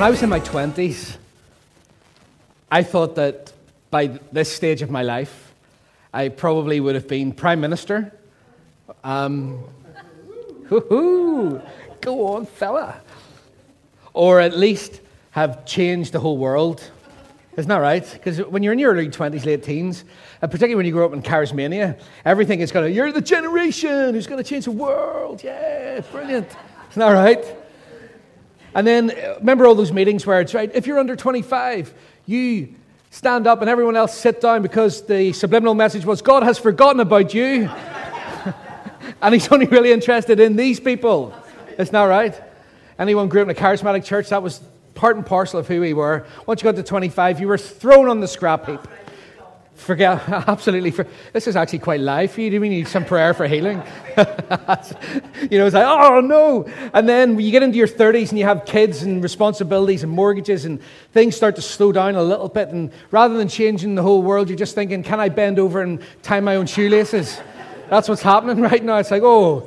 When I was in my 20s, I thought that by this stage of my life, I probably would have been Prime Minister. Go on, fella. Or at least have changed the whole world. Isn't that right? Because when you're in your early 20s, late teens, and particularly when you grow up in charismania, everything is you're the generation who's going to change the world. Yeah, brilliant. Isn't that right? And then, remember all those meetings where it's right, if you're under 25, you stand up and everyone else sit down because the subliminal message was, God has forgotten about you. And he's only really interested in these people. Isn't that right? Anyone grew up in a charismatic church, that was part and parcel of who we were. Once you got to 25, you were thrown on the scrap heap. Forget, absolutely. This is actually quite live for you. Do we need some prayer for healing? It's like, oh no. And then you get into your 30s and you have kids and responsibilities and mortgages and things start to slow down a little bit. And rather than changing the whole world, you're just thinking, can I bend over and tie my own shoelaces? That's what's happening right now. It's like, oh,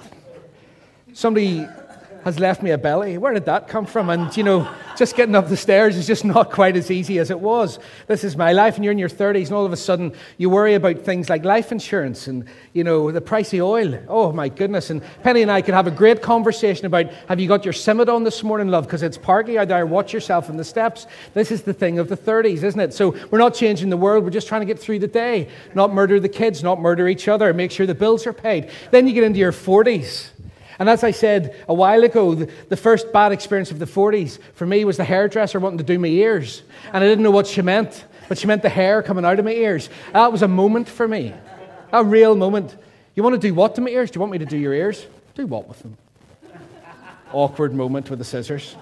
somebody has left me a belly. Where did that come from? And, just getting up the stairs is just not quite as easy as it was. This is my life, and you're in your 30s, and all of a sudden you worry about things like life insurance and, the price of oil. Oh, my goodness. And Penny and I could have a great conversation about, have you got your Simmet on this morning, love? Because it's parky out there. Watch yourself in the steps. This is the thing of the 30s, isn't it? So we're not changing the world. We're just trying to get through the day. Not murder the kids, not murder each other. Make sure the bills are paid. Then you get into your 40s. And as I said a while ago, the first bad experience of the 40s for me was the hairdresser wanting to do my ears. And I didn't know what she meant, but she meant the hair coming out of my ears. That was a moment for me, a real moment. You want to do what to my ears? Do you want me to do your ears? Do what with them? Awkward moment with the scissors.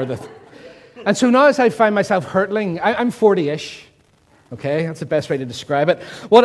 And so now as I find myself hurtling, I'm 40-ish. Okay, that's the best way to describe it. What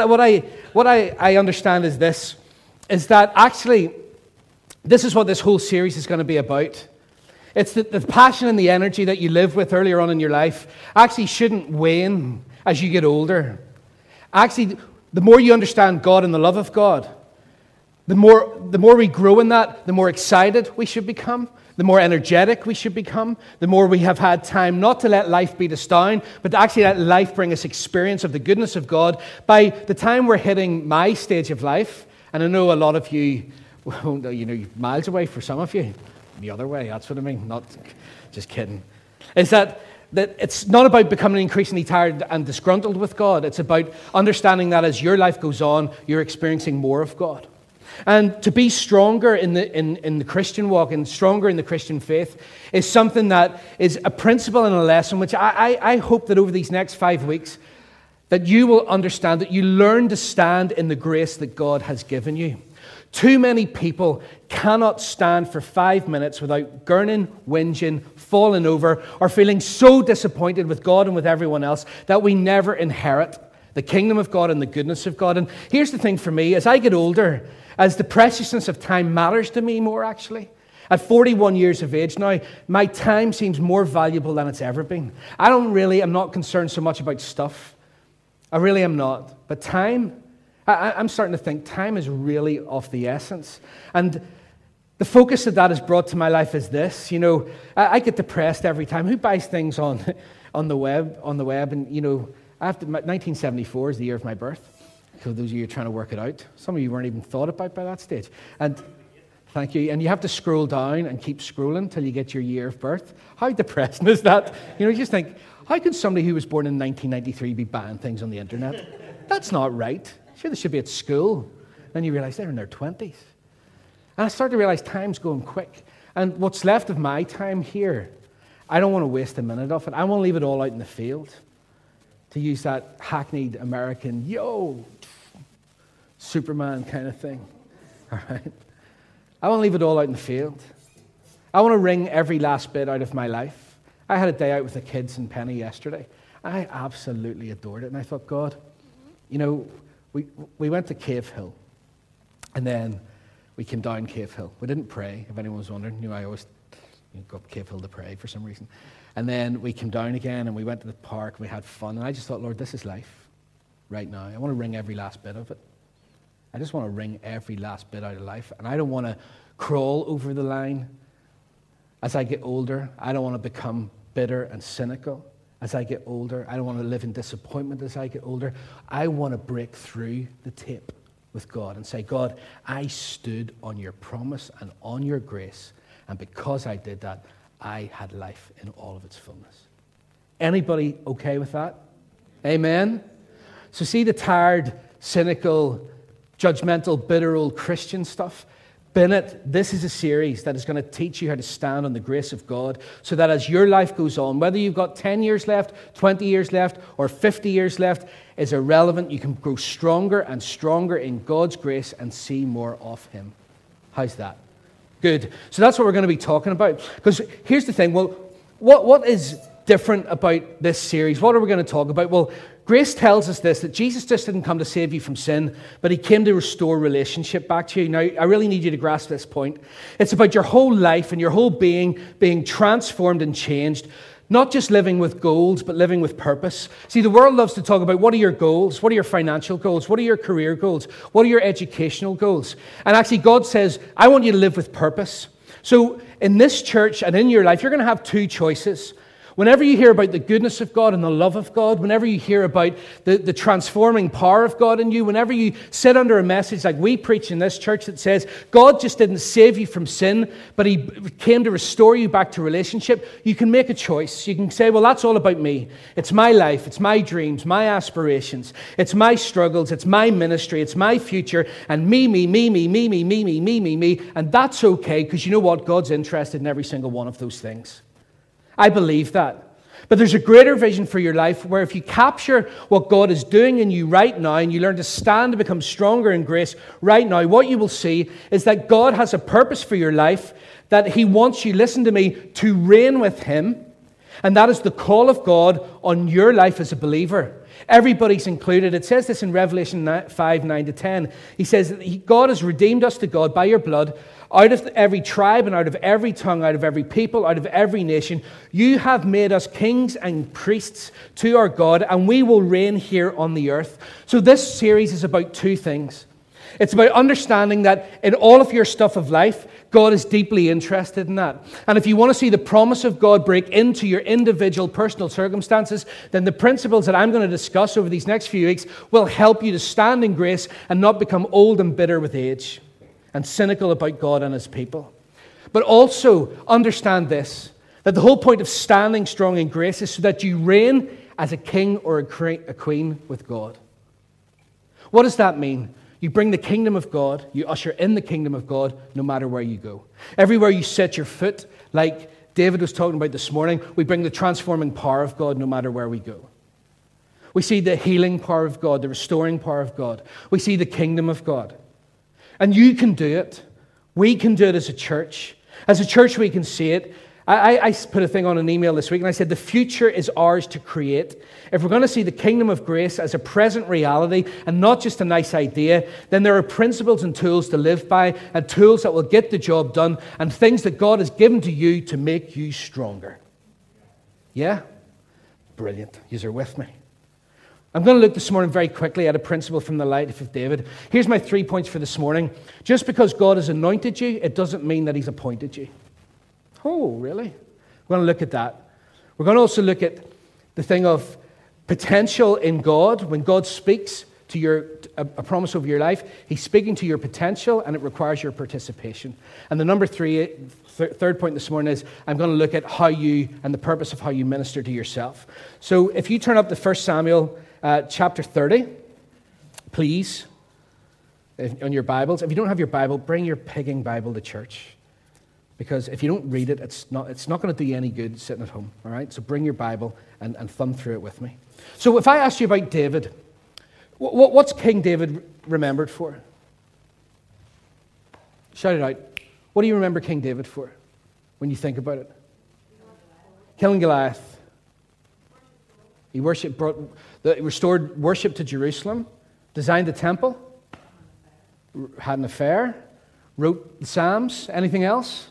I understand is this, is that actually, this is what this whole series is going to be about. It's the passion and the energy that you live with earlier on in your life actually shouldn't wane as you get older. Actually, the more you understand God and the love of God, the more we grow in that, the more excited we should become, the more energetic we should become, the more we have had time not to let life beat us down, but to actually let life bring us experience of the goodness of God. By the time we're hitting my stage of life, and I know a lot of you, you're miles away for some of you. The other way, that's what I mean. Not just kidding. Is that it's not about becoming increasingly tired and disgruntled with God. It's about understanding that as your life goes on, you're experiencing more of God. And to be stronger in the Christian walk and stronger in the Christian faith is something that is a principle and a lesson which I hope that over these next 5 weeks that you will understand, that you learn to stand in the grace that God has given you. Too many people cannot stand for 5 minutes without gurning, whinging, falling over, or feeling so disappointed with God and with everyone else that we never inherit the kingdom of God and the goodness of God. And here's the thing for me, as I get older, as the preciousness of time matters to me more actually, at 41 years of age now, my time seems more valuable than it's ever been. I'm not concerned so much about stuff. I really am not. But time, I'm starting to think time is really of the essence. And the focus that has brought to my life is this. I get depressed every time. Who buys things on the web? And, 1974 is the year of my birth. So those of you who are trying to work it out. Some of you weren't even thought about by that stage. And thank you. And you have to scroll down and keep scrolling till you get your year of birth. How depressing is that? You just think, how can somebody who was born in 1993 be buying things on the internet? That's not right. Sure, they should be at school. Then you realize they're in their 20s. And I started to realize time's going quick. And what's left of my time here, I don't want to waste a minute of it. I want to leave it all out in the field. To use that hackneyed American, Superman kind of thing. All right? I want to leave it all out in the field. I want to wring every last bit out of my life. I had a day out with the kids and Penny yesterday. I absolutely adored it. And I thought, God, we went to Cave Hill, and then we came down Cave Hill. We didn't pray, if anyone was wondering. I always go up Cave Hill to pray for some reason. And then we came down again, and we went to the park, and we had fun. And I just thought, Lord, this is life right now. I want to wring every last bit of it. I just want to wring every last bit out of life. And I don't want to crawl over the line as I get older. I don't want to become bitter and cynical as I get older. I don't want to live in disappointment as I get older. I want to break through the tape with God and say, God, I stood on your promise and on your grace, and because I did that, I had life in all of its fullness. Anybody okay with that? Amen? So see the tired, cynical, judgmental, bitter old Christian stuff? Bin it. This is a series that is going to teach you how to stand on the grace of God so that as your life goes on, whether you've got 10 years left, 20 years left, or 50 years left, is irrelevant. You can grow stronger and stronger in God's grace and see more of Him. How's that? Good. So that's what we're going to be talking about. Because here's the thing. Well, what is different about this series? What are we going to talk about? Well, grace tells us this, that Jesus just didn't come to save you from sin, but He came to restore relationship back to you. Now, I really need you to grasp this point. It's about your whole life and your whole being transformed and changed. Not just living with goals, but living with purpose. See, the world loves to talk about what are your goals? What are your financial goals? What are your career goals? What are your educational goals? And actually, God says, I want you to live with purpose. So in this church and in your life, you're going to have two choices. Whenever you hear about the goodness of God and the love of God, whenever you hear about the transforming power of God in you, whenever you sit under a message like we preach in this church that says, God just didn't save you from sin, but He came to restore you back to relationship, you can make a choice. You can say, well, that's all about me. It's my life. It's my dreams, my aspirations. It's my struggles. It's my ministry. It's my future. And me. And that's okay, because you know what? God's interested in every single one of those things. I believe that. But there's a greater vision for your life where if you capture what God is doing in you right now and you learn to stand and become stronger in grace right now, what you will see is that God has a purpose for your life, that He wants you, listen to me, to reign with Him. And that is the call of God on your life as a believer. Everybody's included. It says this in Revelation 5:9-10. He says that God has redeemed us to God by your blood, out of every tribe and out of every tongue, out of every people, out of every nation. You have made us kings and priests to our God, and we will reign here on the earth. So this series is about two things. It's about understanding that in all of your stuff of life, God is deeply interested in that. And if you want to see the promise of God break into your individual personal circumstances, then the principles that I'm going to discuss over these next few weeks will help you to stand in grace and not become old and bitter with age and cynical about God and His people. But also understand this, that the whole point of standing strong in grace is so that you reign as a king or a queen with God. What does that mean? You bring the kingdom of God, you usher in the kingdom of God no matter where you go. Everywhere you set your foot, like David was talking about this morning, we bring the transforming power of God no matter where we go. We see the healing power of God, the restoring power of God. We see the kingdom of God. And you can do it. We can do it as a church. As a church, we can see it. I put a thing on an email this week, and I said, the future is ours to create. If we're going to see the kingdom of grace as a present reality and not just a nice idea, then there are principles and tools to live by, and tools that will get the job done, and things that God has given to you to make you stronger. Yeah? Brilliant. You're with me. I'm going to look this morning very quickly at a principle from the life of David. Here's my 3 points for this morning. Just because God has anointed you, it doesn't mean that He's appointed you. Oh, really? We're going to look at that. We're going to also look at the thing of potential in God. When God speaks to a promise over your life, He's speaking to your potential, and it requires your participation. And the number third point this morning is I'm going to look at how you, and the purpose of how you minister to yourself. So if you turn up to 1 Samuel chapter 30, please, on your Bibles. If you don't have your Bible, bring your pigging Bible to church. Because if you don't read it, it's not going to do you any good sitting at home. All right? So bring your Bible and thumb through it with me. So if I asked you about David, what's King David remembered for? Shout it out. What do you remember King David for when you think about it? Killing Goliath. He restored worship to Jerusalem, designed the temple, had an affair, wrote the Psalms. Anything else?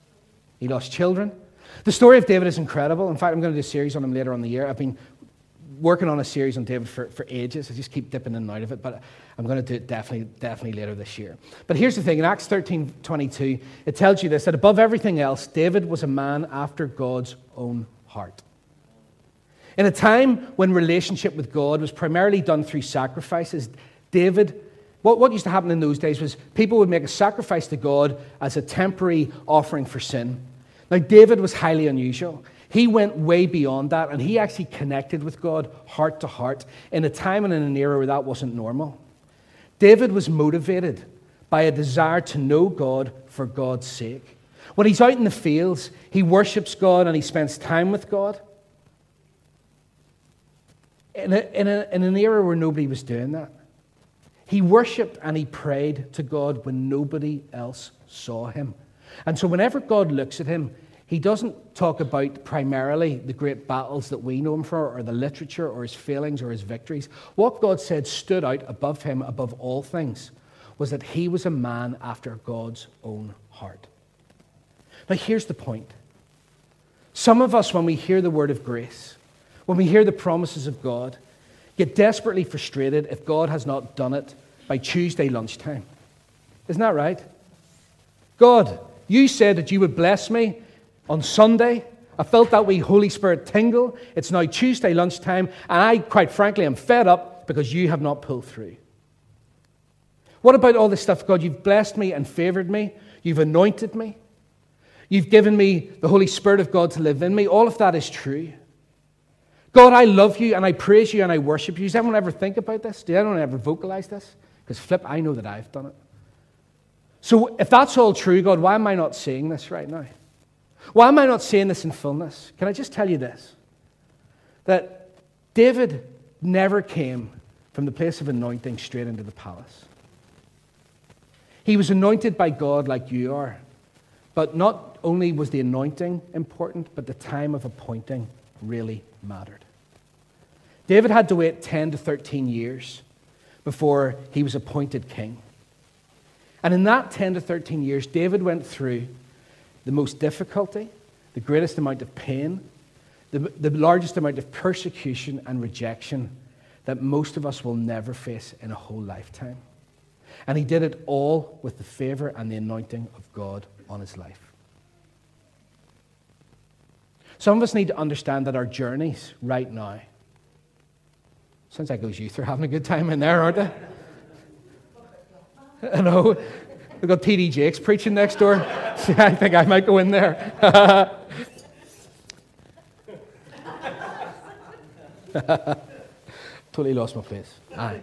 He lost children. The story of David is incredible. In fact, I'm going to do a series on him later on in the year. I've been working on a series on David for ages. I just keep dipping in and out of it, but I'm going to do it definitely later this year. But here's the thing. In Acts 13:22, it tells you this, that above everything else, David was a man after God's own heart. In a time when relationship with God was primarily done through sacrifices, David, what used to happen in those days was people would make a sacrifice to God as a temporary offering for sin. Now, David was highly unusual. He went way beyond that, and he actually connected with God heart to heart in a time and in an era where that wasn't normal. David was motivated by a desire to know God for God's sake. When he's out in the fields, he worships God and he spends time with God. In an era where nobody was doing that. He worshipped and he prayed to God when nobody else saw him. And so whenever God looks at him, he doesn't talk about primarily the great battles that we know him for, or the literature, or his failings, or his victories. What God said stood out above him, above all things, was that he was a man after God's own heart. Now here's the point. Some of us, when we hear the word of grace, when we hear the promises of God, get desperately frustrated if God has not done it by Tuesday lunchtime. Isn't that right? God, you said that you would bless me on Sunday. I felt that wee Holy Spirit tingle. It's now Tuesday lunchtime, and I, quite frankly, am fed up because you have not pulled through. What about all this stuff, God? You've blessed me and favored me. You've anointed me. You've given me the Holy Spirit of God to live in me. All of that is true. God, I love you and I praise you and I worship you. Does anyone ever think about this? Does anyone ever vocalize this? Because flip, I know that I've done it. So if that's all true, God, why am I not seeing this right now? Why am I not seeing this in fullness? Can I just tell you this? That David never came from the place of anointing straight into the palace. He was anointed by God like you are. But not only was the anointing important, but the time of appointing really mattered. David had to wait 10 to 13 years before he was appointed king. And in that 10 to 13 years, David went through the most difficulty, the greatest amount of pain, the largest amount of persecution and rejection that most of us will never face in a whole lifetime. And he did it all with the favor and the anointing of God on his life. Some of us need to understand that our journeys right now, sounds like those youth are having a good time in there, aren't they? I know. We've got T.D. Jakes preaching next door. I think I might go in there. Totally lost my place. Aye.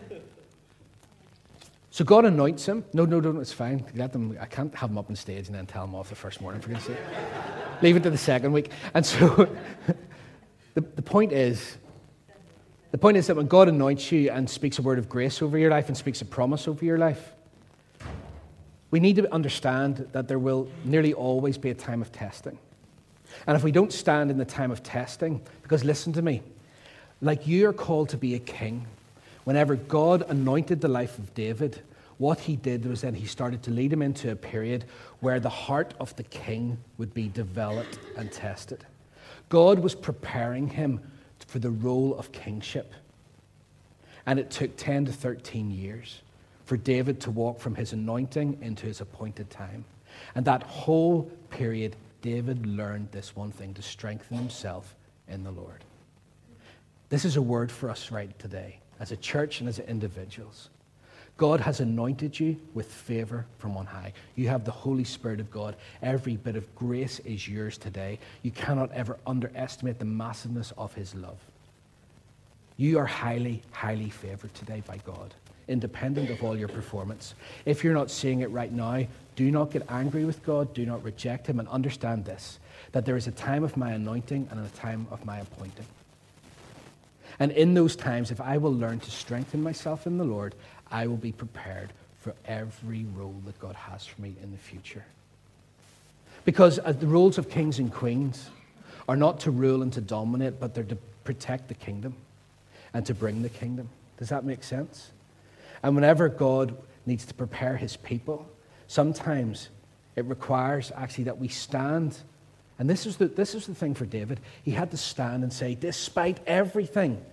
So God anoints him. No, it's fine. Let them. I can't have him up on stage and then tell him off the first morning, for goodness sake. Leave it to the second week. And so the point is that when God anoints you and speaks a word of grace over your life and speaks a promise over your life, we need to understand that there will nearly always be a time of testing. And if we don't stand in the time of testing, because listen to me, like you are called to be a king, whenever God anointed the life of David, what he did was then he started to lead him into a period where the heart of the king would be developed and tested. God was preparing him for the role of kingship. And it took 10 to 13 years for David to walk from his anointing into his appointed time. And that whole period, David learned this one thing, to strengthen himself in the Lord. This is a word for us right today, as a church and as individuals. God has anointed you with favor from on high. You have the Holy Spirit of God. Every bit of grace is yours today. You cannot ever underestimate the massiveness of his love. You are highly, highly favored today by God, independent of all your performance. If you're not seeing it right now, do not get angry with God. Do not reject him, and understand this, that there is a time of my anointing and a time of my appointing. And in those times, if I will learn to strengthen myself in the Lord, I will be prepared for every role that God has for me in the future. Because the roles of kings and queens are not to rule and to dominate, but they're to protect the kingdom and to bring the kingdom. Does that make sense? And whenever God needs to prepare his people, sometimes it requires actually that we stand. And this is the thing for David. He had to stand and say, despite everything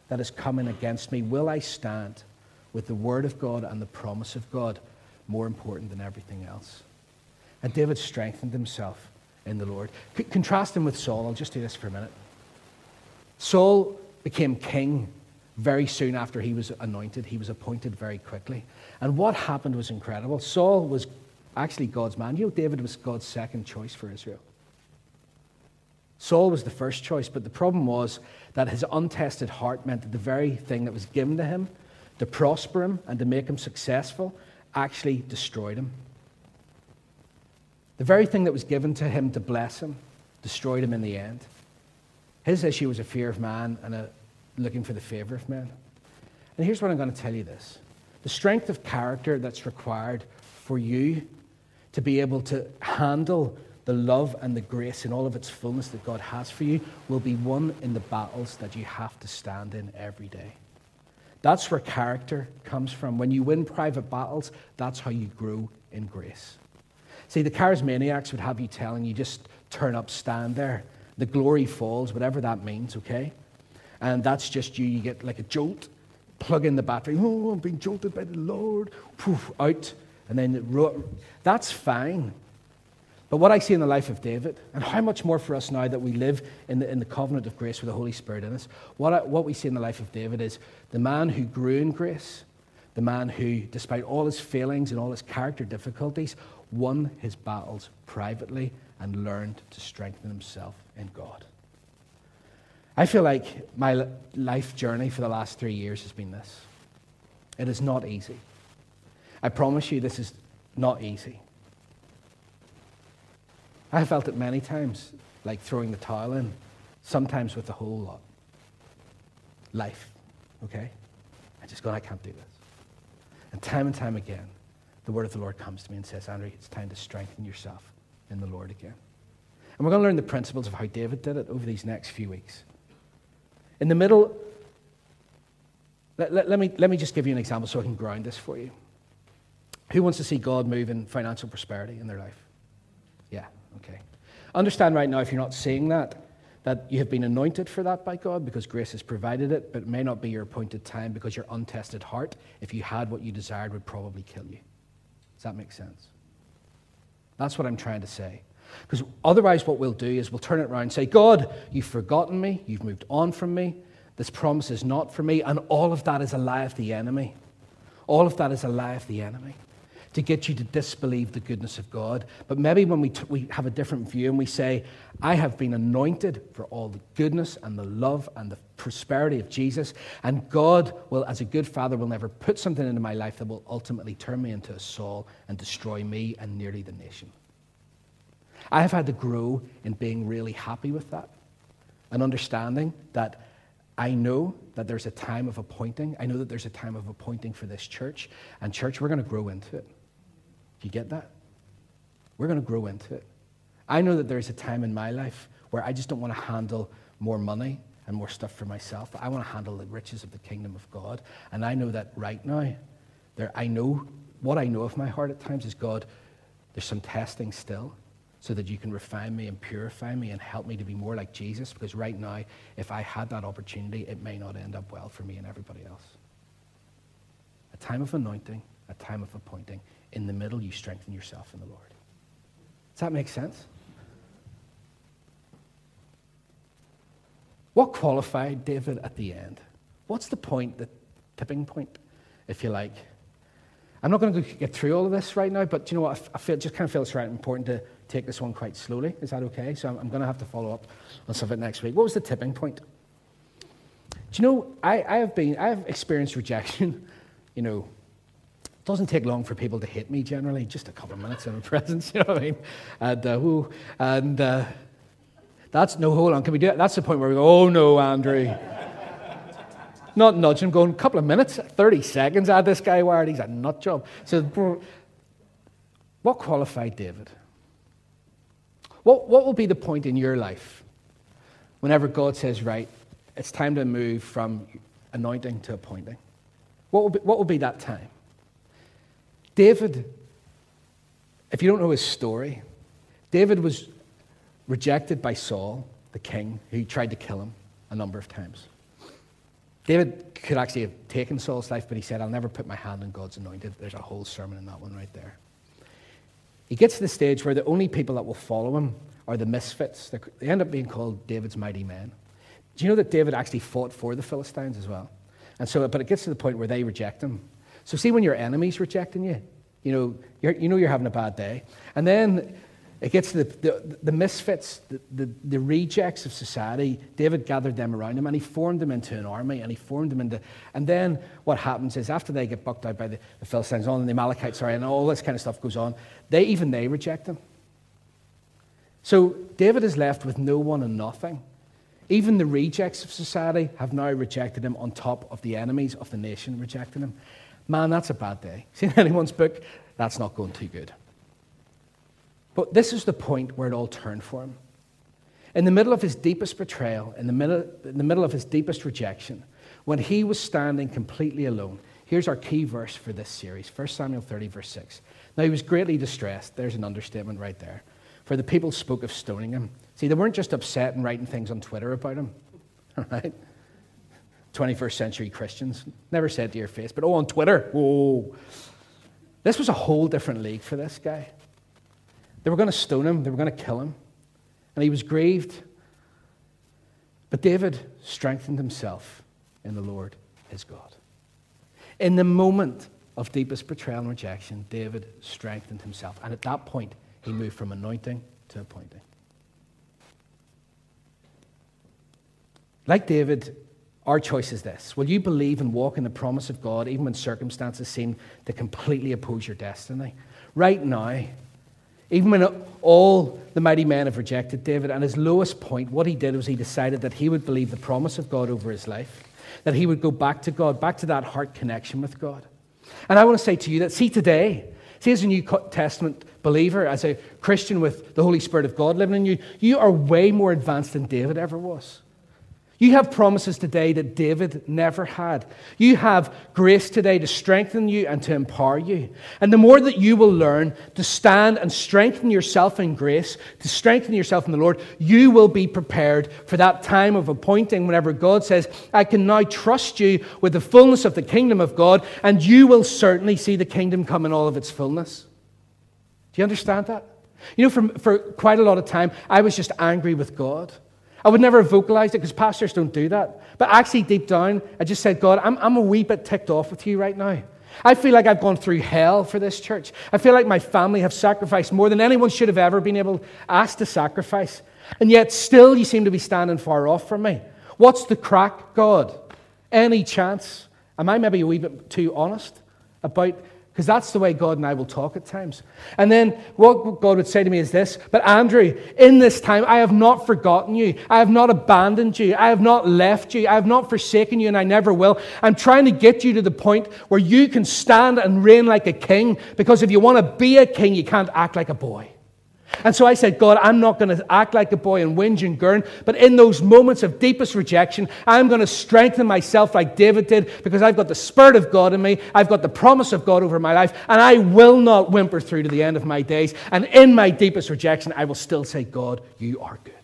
that is coming against me, will I stand with the word of God and the promise of God more important than everything else? And David strengthened himself in the Lord. Contrast him with Saul. I'll just do this for a minute. Saul became king very soon after he was anointed. He was appointed very quickly. And what happened was incredible. Saul was actually God's man. You know, David was God's second choice for Israel. Saul was the first choice, but the problem was that his untested heart meant that the very thing that was given to him to prosper him and to make him successful actually destroyed him. The very thing that was given to him to bless him destroyed him in the end. His issue was a fear of man and a looking for the favor of men. And here's what I'm going to tell you this. The strength of character that's required for you to be able to handle the love and the grace in all of its fullness that God has for you will be won in the battles that you have to stand in every day. That's where character comes from. When you win private battles, that's how you grow in grace. See, the charismaniacs would have you telling you just turn up, stand there. The glory falls, whatever that means, okay? And that's just you. You get like a jolt, plug in the battery. Oh, I'm being jolted by the Lord. Poof, out. And then that's fine. But what I see in the life of David, and how much more for us now that we live in the covenant of grace with the Holy Spirit in us, what we see in the life of David is the man who grew in grace, the man who, despite all his failings and all his character difficulties, won his battles privately and learned to strengthen himself in God. I feel like my life journey for the last 3 years has been this. It is not easy. I promise you this is not easy. I have felt it many times, like throwing the towel in, sometimes with the whole lot. Life, okay? I just go, I can't do this. And time again, the word of the Lord comes to me and says, Andrew, it's time to strengthen yourself in the Lord again. And we're going to learn the principles of how David did it over these next few weeks. In the middle, let me just give you an example so I can ground this for you. Who wants to see God move in financial prosperity in their life? Yeah, okay. Understand right now, if you're not seeing that you have been anointed for that by God because grace has provided it, but it may not be your appointed time because your untested heart, if you had what you desired, would probably kill you. Does that make sense? That's what I'm trying to say. Because otherwise what we'll do is we'll turn it around and say, God, you've forgotten me, you've moved on from me, this promise is not for me, and all of that is a lie of the enemy. All of that is a lie of the enemy to get you to disbelieve the goodness of God. But maybe when we have a different view and we say, I have been anointed for all the goodness and the love and the prosperity of Jesus, and God will, as a good father, will never put something into my life that will ultimately turn me into a Saul and destroy me and nearly the nation. I have had to grow in being really happy with that and understanding that I know that there's a time of appointing. I know that there's a time of appointing for this church. And church, we're going to grow into it. Do you get that? We're going to grow into it. I know that there's a time in my life where I just don't want to handle more money and more stuff for myself. I want to handle the riches of the kingdom of God. And I know that right now, what I know of my heart at times is, God, there's some testing still, so that you can refine me and purify me and help me to be more like Jesus, because right now, if I had that opportunity, it may not end up well for me and everybody else. A time of anointing, a time of appointing. In the middle, you strengthen yourself in the Lord. Does that make sense? What qualified David at the end? What's the point, the tipping point, if you like? I'm not going to get through all of this right now, but you know what? I just kind of feel it's right important to take this one quite slowly. Is that okay? So I'm going to have to follow up on some of it next week. What was the tipping point? Do you know, I have experienced rejection. You know, it doesn't take long for people to hate me generally, just a couple of minutes in my presence, you know what I mean? That's, no, hold on, can we do it? That's the point where we go, oh no, Andrew. Not nudging, going, a couple of minutes, 30 seconds, I had this guy wired, he's a nut job. So, what qualified David? What will be the point in your life whenever God says, right, it's time to move from anointing to appointing? What will be that time? David, if you don't know his story, David was rejected by Saul, the king, who tried to kill him a number of times. David could actually have taken Saul's life, but he said, I'll never put my hand on God's anointed. There's a whole sermon in that one right there. He gets to the stage where the only people that will follow him are the misfits. They end up being called David's mighty men. Do you know that David actually fought for the Philistines as well? And so, but it gets to the point where they reject him. So see, when your enemy's rejecting you, you're having a bad day. And then it gets to the misfits, the rejects of society. David gathered them around him and he formed them into an army and he formed them into... And then what happens is after they get bucked out by the Philistines and the Amalekites, and all this kind of stuff goes on, they reject him. So David is left with no one and nothing. Even the rejects of society have now rejected him on top of the enemies of the nation rejecting him. Man, that's a bad day. Seen anyone's book? That's not going too good. But this is the point where it all turned for him. In the middle of his deepest betrayal, in the middle of his deepest rejection, when he was standing completely alone, here's our key verse for this series, 1 Samuel 30, verse 6. Now he was greatly distressed. There's an understatement right there. For the people spoke of stoning him. See, they weren't just upset and writing things on Twitter about him. All right? 21st century Christians. Never said to your face, but on Twitter. Whoa. This was a whole different league for this guy. They were going to stone him. They were going to kill him. And he was grieved. But David strengthened himself in the Lord his God. In the moment of deepest betrayal and rejection, David strengthened himself. And at that point, he moved from anointing to appointing. Like David, our choice is this. Will you believe and walk in the promise of God even when circumstances seem to completely oppose your destiny? Right now, even when all the mighty men have rejected David, and his lowest point, what he did was he decided that he would believe the promise of God over his life, that he would go back to God, back to that heart connection with God. And I want to say to you that, today, as a New Testament believer, as a Christian with the Holy Spirit of God living in you, you are way more advanced than David ever was. You have promises today that David never had. You have grace today to strengthen you and to empower you. And the more that you will learn to stand and strengthen yourself in grace, to strengthen yourself in the Lord, you will be prepared for that time of appointing whenever God says, I can now trust you with the fullness of the kingdom of God, and you will certainly see the kingdom come in all of its fullness. Do you understand that? For quite a lot of time, I was just angry with God. I would never have vocalized it because pastors don't do that. But actually, deep down, I just said, God, I'm a wee bit ticked off with you right now. I feel like I've gone through hell for this church. I feel like my family have sacrificed more than anyone should have ever been asked to sacrifice. And yet still you seem to be standing far off from me. What's the crack, God? Any chance? Am I maybe a wee bit too honest about... Because that's the way God and I will talk at times. And then what God would say to me is this, but Andrew, in this time, I have not forgotten you. I have not abandoned you. I have not left you. I have not forsaken you, and I never will. I'm trying to get you to the point where you can stand and reign like a king, because if you want to be a king, you can't act like a boy. And so I said, God, I'm not going to act like a boy and whinge and gurn, but in those moments of deepest rejection, I'm going to strengthen myself like David did, because I've got the Spirit of God in me, I've got the promise of God over my life, and I will not whimper through to the end of my days. And in my deepest rejection, I will still say, God, you are good.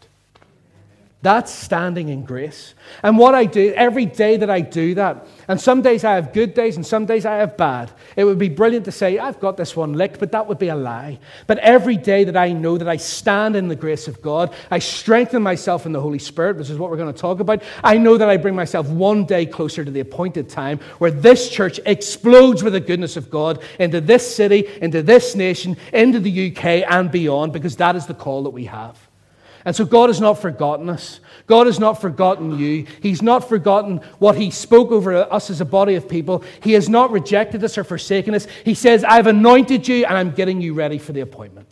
That's standing in grace. And what I do, every day that I do that, and some days I have good days and some days I have bad. It would be brilliant to say, I've got this one licked, but that would be a lie. But every day that I know that I stand in the grace of God, I strengthen myself in the Holy Spirit, which is what we're going to talk about. I know that I bring myself one day closer to the appointed time where this church explodes with the goodness of God into this city, into this nation, into the UK and beyond, because that is the call that we have. And so God has not forgotten us. God has not forgotten you. He's not forgotten what He spoke over us as a body of people. He has not rejected us or forsaken us. He says, I've anointed you and I'm getting you ready for the appointment.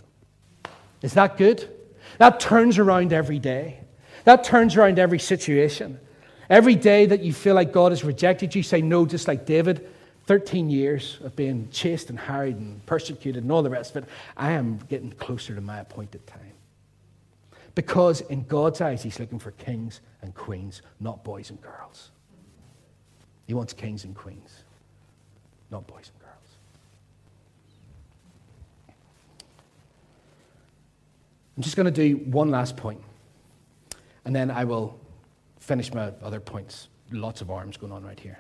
Is that good? That turns around every day. That turns around every situation. Every day that you feel like God has rejected you, say no, just like David. 13 years of being chased and harried and persecuted and all the rest of it. I am getting closer to my appointed time. Because in God's eyes, He's looking for kings and queens, not boys and girls. He wants kings and queens, not boys and girls. I'm just going to do one last point, and then I will finish my other points lots of arms going on right here.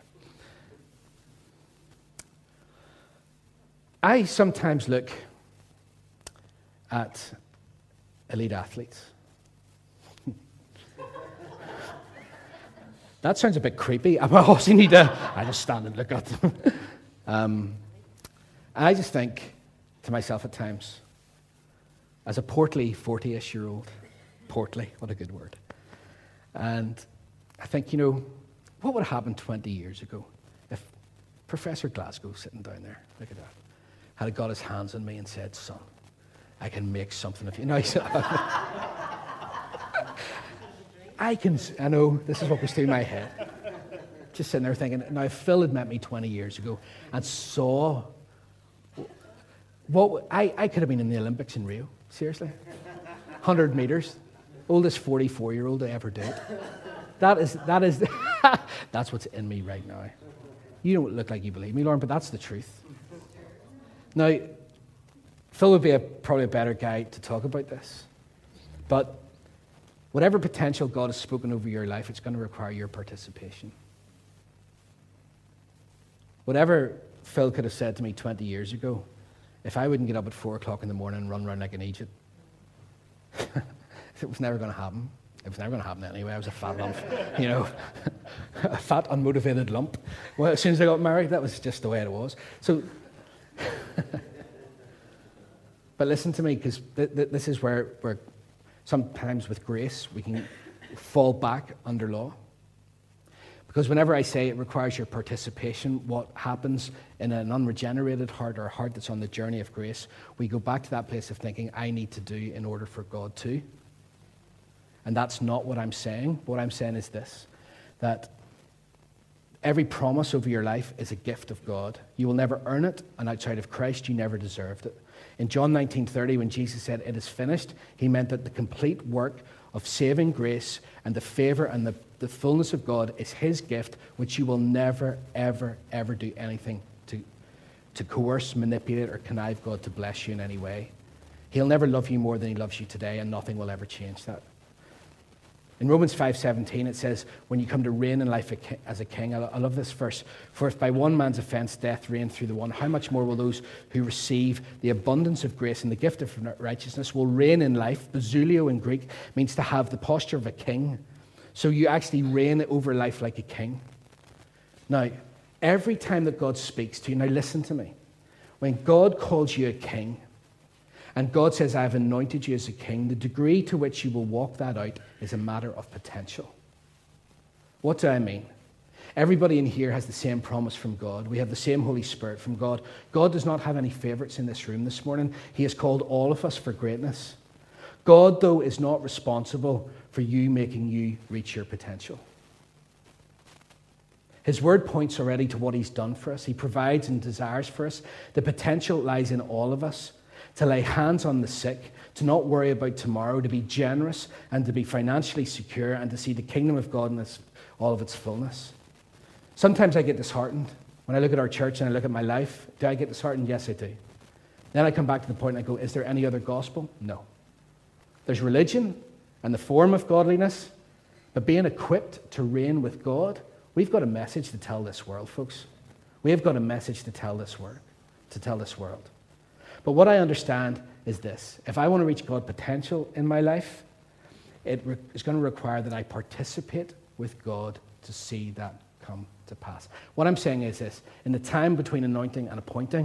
I sometimes look at elite athletes. That sounds a bit creepy. I also need to, I just stand and look at them. I just think to myself at times, as a portly 40-ish-year-old, portly, what a good word. And I think, what would have happened 20 years ago if Professor Glasgow sitting down there, look at that, had got his hands on me and said, son, I can make something of you. I know, this is what goes through my head. Just sitting there thinking, now if Phil had met me 20 years ago and saw what I could have been in the Olympics in Rio, seriously. 100 meters, oldest 44-year-old to ever do it. That is, that's what's in me right now. You don't look like you believe me, Lauren, but that's the truth. Now, Phil would be probably a better guy to talk about this, but whatever potential God has spoken over your life, it's going to require your participation. Whatever Phil could have said to me 20 years ago, if I wouldn't get up at 4 o'clock in the morning and run around like an Egypt, it was never going to happen. It was never going to happen anyway. I was a fat lump, a fat, unmotivated lump. Well, as soon as I got married, that was just the way it was. So, but listen to me, because this is where sometimes with grace we can fall back under law. Because whenever I say it requires your participation, what happens in an unregenerated heart or a heart that's on the journey of grace, we go back to that place of thinking, I need to do in order for God to. And that's not what I'm saying. What I'm saying is this, that every promise over your life is a gift of God. You will never earn it, and outside of Christ, you never deserved it. In John 19:30, when Jesus said, it is finished, he meant that the complete work of saving grace and the favor and the fullness of God is his gift, which you will never, ever, ever do anything to coerce, manipulate, or connive God to bless you in any way. He'll never love you more than he loves you today, and nothing will ever change that. In Romans 5:17, it says, when you come to reign in life as a king, I love this verse, for if by one man's offense death reigned through the one, how much more will those who receive the abundance of grace and the gift of righteousness will reign in life? Basilio in Greek means to have the posture of a king. So you actually reign over life like a king. Now, every time that God speaks to you, now listen to me, when God calls you a king, and God says, I have anointed you as a king, the degree to which you will walk that out is a matter of potential. What do I mean? Everybody in here has the same promise from God. We have the same Holy Spirit from God. God does not have any favorites in this room this morning. He has called all of us for greatness. God, though, is not responsible for you making you reach your potential. His word points already to what he's done for us. He provides and desires for us. The potential lies in all of us. To lay hands on the sick, to not worry about tomorrow, to be generous and to be financially secure and to see the kingdom of God in all of its fullness. Sometimes I get disheartened when I look at our church and I look at my life. Do I get disheartened? Yes, I do. Then I come back to the point and I go, is there any other gospel? No. There's religion and the form of godliness, but being equipped to reign with God, we've got a message to tell this world, folks. We have got a message to tell this world. But what I understand is this. If I want to reach God's potential in my life, it is going to require that I participate with God to see that come to pass. What I'm saying is this. In the time between anointing and appointing,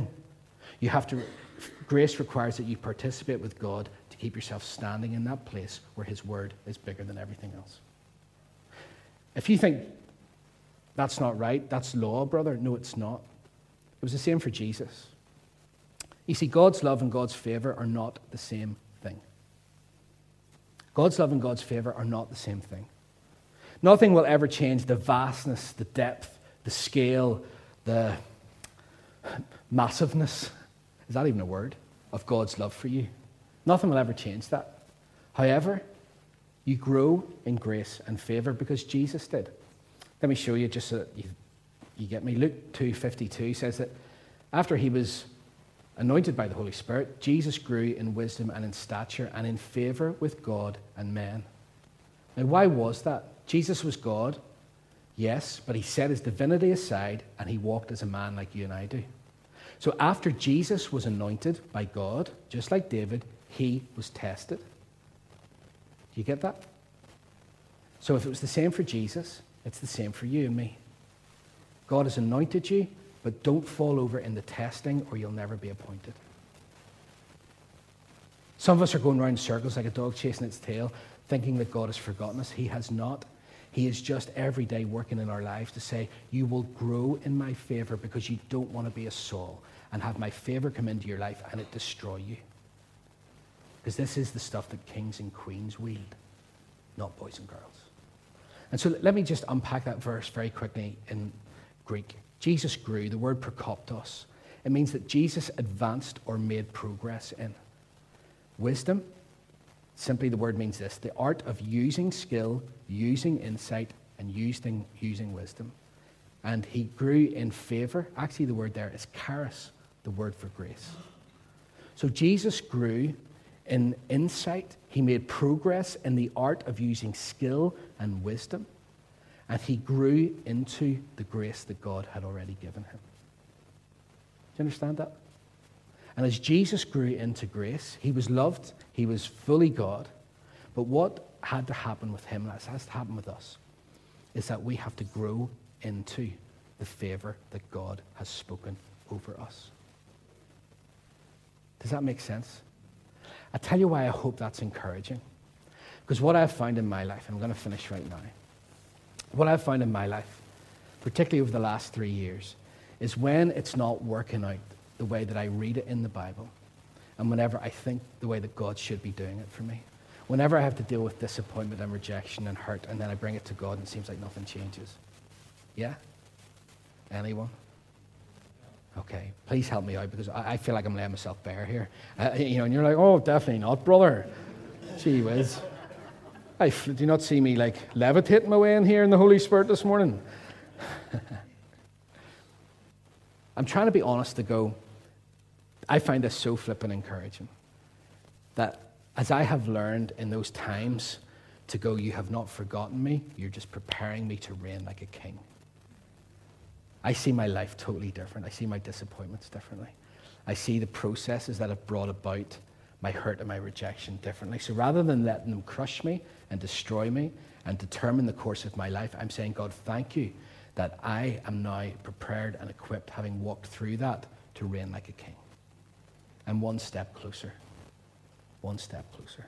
grace requires that you participate with God to keep yourself standing in that place where his word is bigger than everything else. If you think that's not right, that's law, brother, no, it's not. It was the same for Jesus. You see, God's love and God's favor are not the same thing. God's love and God's favor are not the same thing. Nothing will ever change the vastness, the depth, the scale, the massiveness, is that even a word, of God's love for you. Nothing will ever change that. However, you grow in grace and favor because Jesus did. Let me show you just so that you get me. Luke 2:52 says that after he was anointed by the Holy Spirit, Jesus grew in wisdom and in stature and in favor with God and men. Now, why was that? Jesus was God. Yes, but he set his divinity aside and he walked as a man like you and I do. So after Jesus was anointed by God, just like David, he was tested. Do you get that? So if it was the same for Jesus, it's the same for you and me. God has anointed you, but don't fall over in the testing or you'll never be appointed. Some of us are going around in circles like a dog chasing its tail, thinking that God has forgotten us. He has not. He is just every day working in our lives to say, you will grow in my favor because you don't want to be a Saul and have my favor come into your life and it destroy you. Because this is the stuff that kings and queens wield, not boys and girls. And so let me just unpack that verse very quickly in Greek. Jesus grew, the word prokoptos. It means that Jesus advanced or made progress in. Wisdom, simply the word means this: the art of using skill, using insight, and using wisdom. And he grew in favor. Actually, the word there is charis, the word for grace. So Jesus grew in insight. He made progress in the art of using skill and wisdom. And he grew into the grace that God had already given him. Do you understand that? And as Jesus grew into grace, he was loved, he was fully God. But what had to happen with him, and it has to happen with us, is that we have to grow into the favor that God has spoken over us. Does that make sense? I tell you why I hope that's encouraging. Because what I've found in my life, and I'm going to finish right now, what I've found in my life, particularly over the last 3 years, is when it's not working out the way that I read it in the Bible, and whenever I think the way that God should be doing it for me, whenever I have to deal with disappointment and rejection and hurt, and then I bring it to God and it seems like nothing changes. Yeah? Anyone? Okay, please help me out because I feel like I'm laying myself bare here. And you're like, oh, definitely not, brother. Gee whiz. Do you not see me like levitating my way in here in the Holy Spirit this morning? I'm trying to be honest to go, I find this so flippin' encouraging that as I have learned in those times to go, you have not forgotten me, you're just preparing me to reign like a king. I see my life totally different. I see my disappointments differently. I see the processes that have brought about my hurt and my rejection differently. So rather than letting them crush me and destroy me and determine the course of my life, I'm saying, God, thank you that I am now prepared and equipped, having walked through that, to reign like a king. And one step closer. One step closer.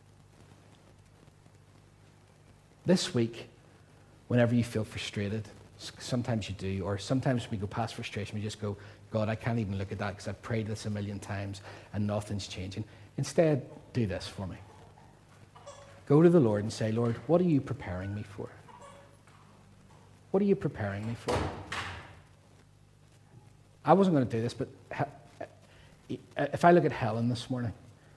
This week, whenever you feel frustrated, sometimes you do, or sometimes we go past frustration, we just go, God, I can't even look at that because I've prayed this a million times and nothing's changing. Instead, do this for me. Go to the Lord and say, Lord, what are you preparing me for? What are you preparing me for? I wasn't going to do this, but if I look at Helen this morning,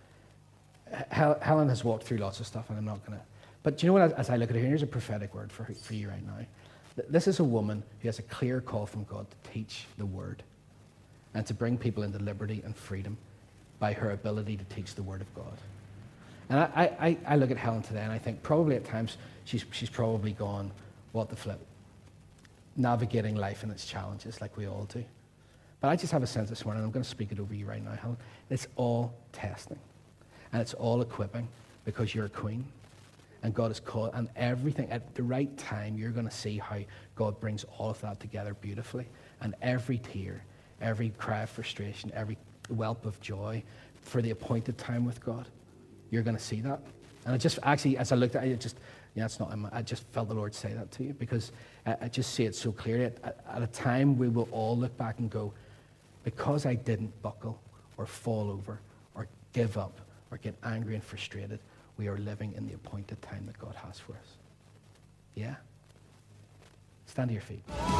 Helen has walked through lots of stuff, and I'm not going to. But do you know what, as I look at her, here's a prophetic word for you right now. This is a woman who has a clear call from God to teach the word and to bring people into liberty and freedom by her ability to teach the word of God. And I look at Helen today and I think probably at times she's probably gone, what the flip? Navigating life and its challenges like we all do. But I just have a sense this morning, I'm going to speak it over you right now, Helen. It's all testing and it's all equipping because you're a queen. And God is called, and everything at the right time, you're going to see how God brings all of that together beautifully. And every tear, every cry of frustration, every whelp of joy for the appointed time with God, you're going to see that. And I just actually, as I looked at it, I just felt the Lord say that to you because I just see it so clearly. At a time we will all look back and go, because I didn't buckle or fall over or give up or get angry and frustrated, we are living in the appointed time that God has for us. Yeah? Stand to your feet.